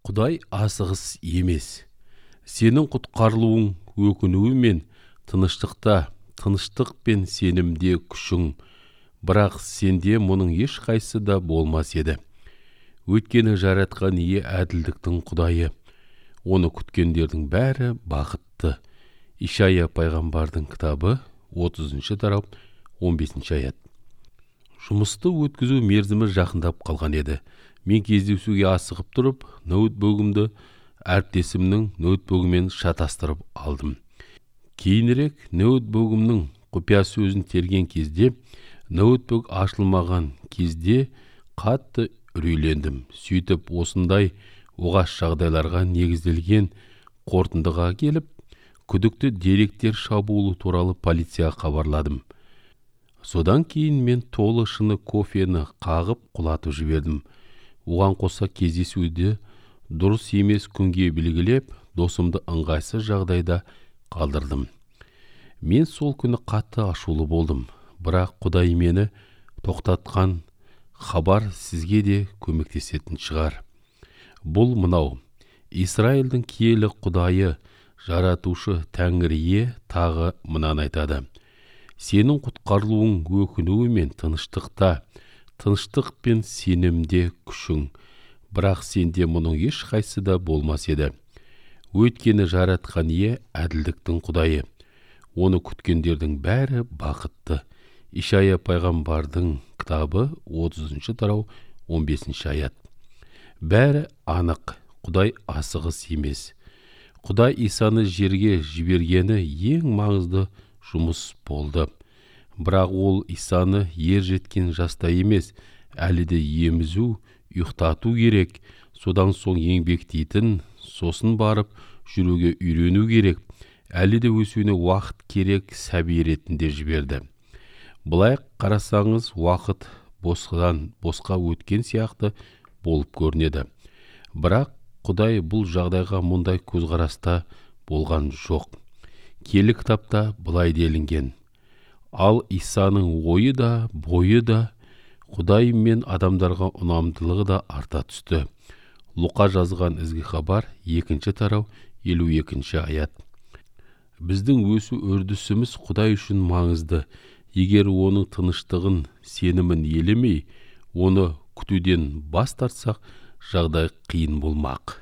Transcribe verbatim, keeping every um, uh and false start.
Құдай асығыс емес. Сенің құтқарылуың өкінуі мен тыныштықта, тыныштық пен сенімде күшің, бірақ сенде мұның ешқайсысы да болмас еді. Өйткені жаратқан ие әділдіктің Құдайы, оны күткендердің бәрі бақытты. Ишая пайғамбардың кітабы отызыншы тарау он бесінші аят. Жұмысты өткізу мерзімі жақындап қалған еді. Мен кездесуге асығып тұрып, ноутбугымды әріптесімнің ноутбугымен шатастырып алдым. Кейінірек ноутбугымның құпия сөзін терген кезде, ноутбук ашылмаған кезде қатты үрейлендім. Сөйтіп осындай оғаш жағдайларға негізделген қорытындыға келіп, күдікті деректер шабуылы туралы полицияға хабарладым. Содан кейін мен толы шыны кофені қағып құлатып жібердім. Оған қоса кездесуді дұрыс емес күнге белгілеп, досымды ыңғайсыз жағдайда қалдырдым. Мен сол күні қатты ашулы болдым, бірақ Құдай мені тоқтатқан хабар сізге де көмектесетін шығар. Бұл мынау: Израильдің киелі Құдайы, жаратушы Тәңірие тағы мынаны айтады: сенің құтқарылуың өкінуі мен тыныштықта, тыныштық пен сенімде күшің, бірақ сенде мұның ешқайсысы да болмас еді. Өйткені жаратқан ие әділдіктің Құдайы, оны күткендердің бәрі бақытты. Ишая пайғамбардың кітабы отызыншы тарау он бесінші аят. Бәрі анық, Құдай асығыс емес. Құдай Исаны жерге жібергені ең маңызды жұмыс болды. Бірақ ол Исаны ер жеткен жаста емес, әлі де емізу, ұйықтату керек, содан соң еңбектейтін, сосын барып жүруге үйрену керек, әлі де өсуіне уақыт керек сәби ретінде жіберді. Былай қарасаңыз, уақыт босқадан босқа өткен сияқты болып көрінеді. Бірақ Құдай бұл жағдайға мұндай көзқараста болған жоқ. Киелі кітапта былай делінген: ал Исаның ойы да, бойы да, Құдай мен адамдарға ұнамдылығы да арта түсті. Луқа жазған ізгі хабар екінші тарау елу екінші аят. Біздің өсу үрдісіміз Құдай үшін маңызды. Егер оның тыныштығын, сенімін елемей, оны күтуден бас тартсақ, жағдай қиын болмақ.